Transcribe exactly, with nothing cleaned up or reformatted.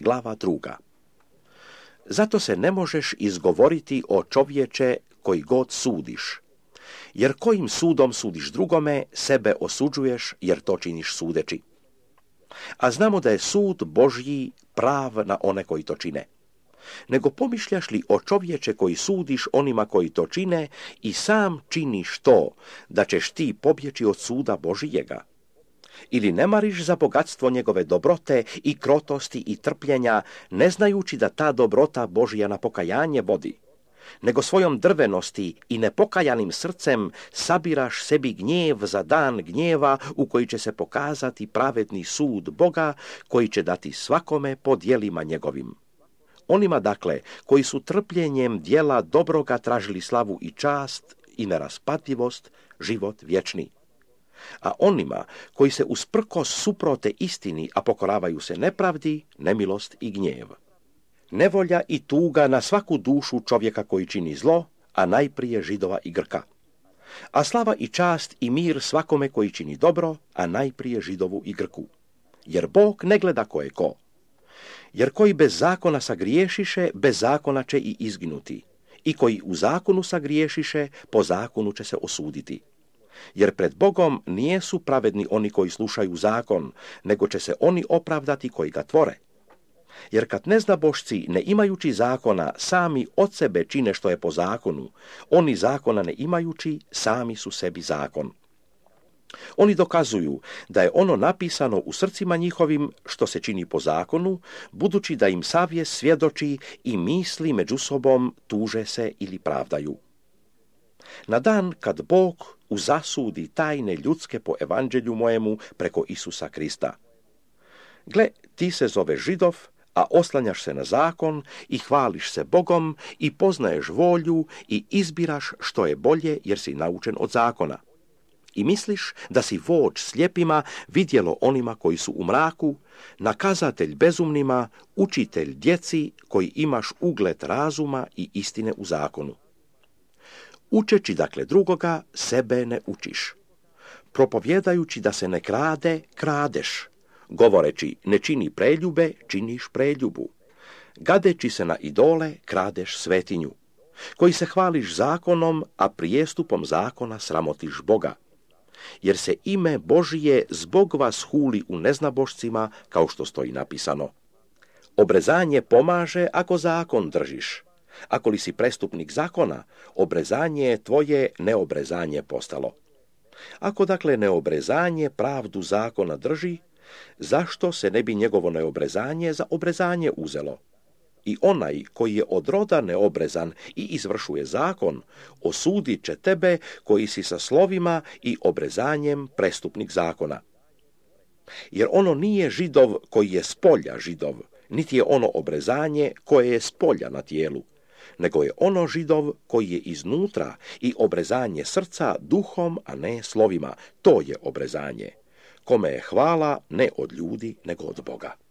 glava druga. Zato se ne možeš izgovoriti o čovječe koji god sudiš, jer kojim sudom sudiš drugome, sebe osuđuješ jer to činiš sudeći. A znamo da je sud Božji prav na one koji to čine. Nego pomišljaš li o čovječe koji sudiš onima koji to čine i sam činiš to, da ćeš ti pobjeći od suda Božijega? Ili ne mariš za bogatstvo njegove dobrote i krotosti i trpljenja, ne znajući da ta dobrota Božja na pokajanje vodi, nego svojom drvenosti i nepokajanim srcem sabiraš sebi gnjev za dan gnjeva u koji će se pokazati pravedni sud Boga, koji će dati svakome po djelima njegovim. Onima, dakle, koji su trpljenjem djela dobroga tražili slavu i čast i neraspatljivost, život vječni. A onima koji se usprkos suprote istini, a pokoravaju se nepravdi, nemilost i gnjev. Nevolja i tuga na svaku dušu čovjeka koji čini zlo, a najprije Židova i Grka. A slava i čast i mir svakome koji čini dobro, a najprije Židovu i Grku. Jer Bog ne gleda ko je ko. Jer koji bez zakona sagriješiše, bez zakona će i izginuti. I koji u zakonu sagriješiše, po zakonu će se osuditi. Jer pred Bogom nijesu pravedni oni koji slušaju zakon, nego će se oni opravdati koji ga tvore. Jer kad neznabošci, ne imajući zakona, sami od sebe čine što je po zakonu, oni zakona ne imajući, sami su sebi zakon. Oni dokazuju da je ono napisano u srcima njihovim što se čini po zakonu, budući da im savjest svjedoči i misli među sobom tuže se ili pravdaju. Na dan kad Bog uzasudi tajne ljudske po evanđelju mojemu preko Isusa Krista. Gle, ti se zoveš Židov, a oslanjaš se na zakon i hvališ se Bogom i poznaješ volju i izbiraš što je bolje jer si naučen od zakona. I misliš da si vođ slijepima, vidjelo onima koji su u mraku, nakazatelj bezumnima, učitelj djeci koji imaš ugled razuma i istine u zakonu. Učeći dakle drugoga, sebe ne učiš. Propovjedajući da se ne krade, kradeš. Govoreći ne čini preljube, činiš preljubu. Gadeći se na idole, kradeš svetinju. Koji se hvališ zakonom, a prijestupom zakona sramotiš Boga. Jer se ime Božije zbog vas huli u neznabošcima, kao što stoji napisano. Obrezanje pomaže ako zakon držiš. Ako li si prestupnik zakona, obrezanje je tvoje neobrezanje postalo. Ako dakle neobrezanje pravdu zakona drži, zašto se ne bi njegovo neobrezanje za obrezanje uzelo? I onaj koji je od roda neobrezan i izvršuje zakon, osudit će tebe koji si sa slovima i obrezanjem prestupnik zakona. Jer ono nije Židov koji je s polja Židov, niti je ono obrezanje koje je s polja na tijelu, nego je ono Židov koji je iznutra i obrezanje srca duhom, a ne slovima. To je obrezanje. Kome je hvala ne od ljudi, nego od Boga.